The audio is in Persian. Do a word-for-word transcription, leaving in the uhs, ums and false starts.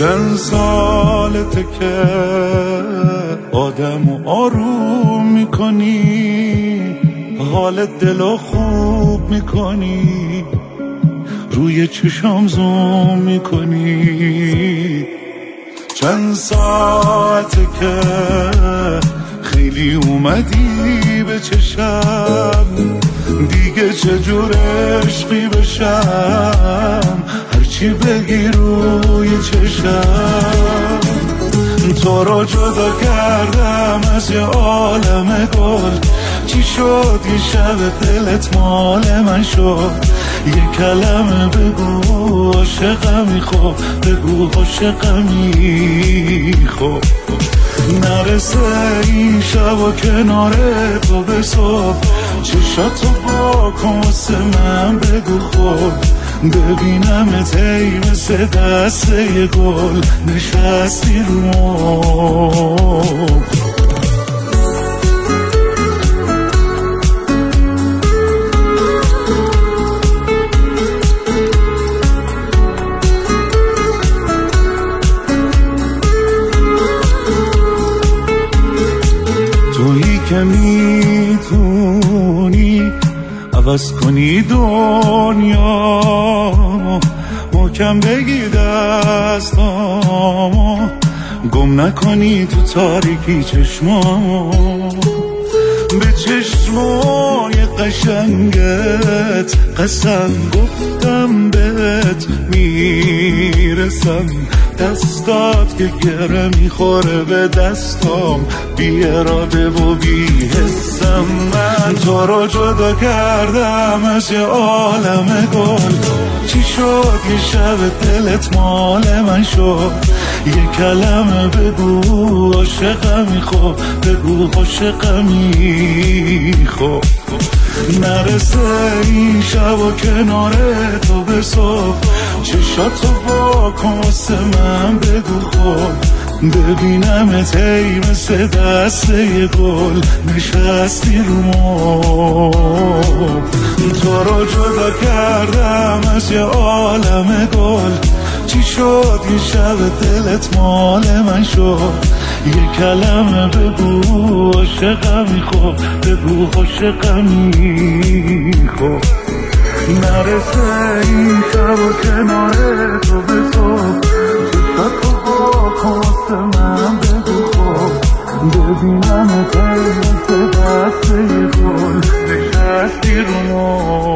چند سالته که آدمو آروم میکنی، حال دلو خوب میکنی، روی چشام زوم میکنی. چند ساعته که خیلی اومدی به چشم، دیگه چجور عشقی بشم، هرچی بگی روی چشم. تو رو جدا کردم از یه عالم گل، چی شد یه شب دلت مال من شد؟ یه کلمه بگو عاشقمی، خب بگو عاشقمی، خب نرسه این شب و کنار تو به صبح، چشاتو با کماسه من بگو خب ببینم تی مثل دسته یه گل نشستی رو مبل. تویی که میتونی عوض کنی دنیا، محکم بگی دستامو، گم نکنی تو تاریکی چشمامو. به چشمای قشنگت قسم گفتم بهت میرسم، دستات که گره میخوره به دستام، بی اراده و بی حسم. من تو رو جدا کردم از یه عالم گل، چی شد یه شب دلت مال من شد؟ یه کلمه بگو عاشقمی، خب بگو عاشقمی، خب نرسه این شب و کنار تو به صبح، چشاتو با کماسه من بگو خب ببینم تی مثل دسته یه گل نشستی رو مبل. تو رو جدا کردم از یه عالم گل، چی شد یه شب دلت مال من شد؟ یه کلمه بگو عاشقمی، خب بگو عاشقمی، خب نرسه این شب و کنار تو به صبح، چشاتو با کماسه من بگو خب ببینم تی مثل دسته یه گل نشستی رو مبل.